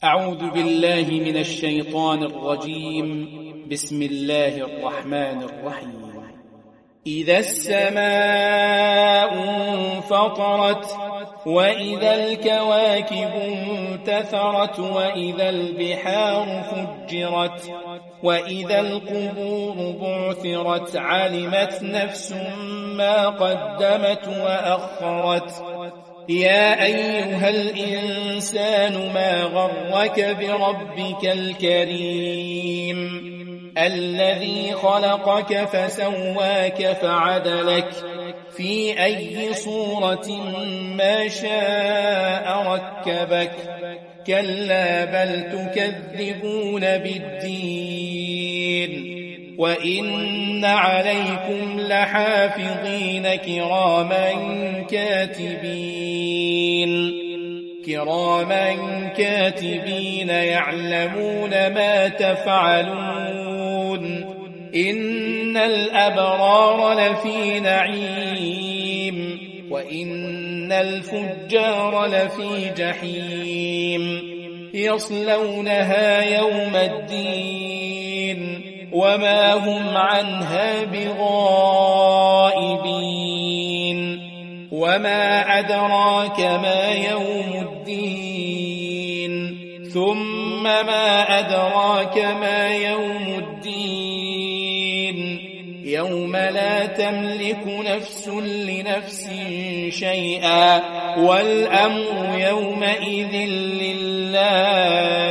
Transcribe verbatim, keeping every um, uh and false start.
أعوذ بالله من الشيطان الرجيم. بسم الله الرحمن الرحيم. إذا السماء انفطرت وإذا الكواكب انتثرت وإذا البحار فجرت وإذا القبور بعثرت علمت نفس ما قدمت وأخرت. يا أيها الإنسان ما غرك بربك الكريم الذي خلقك فسواك فعدلك في أي صورة ما شاء ركبك. كلا بل تكذبون بالدين وإن عليكم لحافظين كراما كاتبين كراما كاتبين يعلمون ما تفعلون. إن الأبرار لفي نعيم وإن الفجار لفي جحيم يصلونها يوم الدين وما هم عنها بغائبين. وما أدراك ما يوم الدين ثم ما أدراك ما يوم الدين يوم لا تملك نفس لنفس شيئا والأمر يومئذ لله.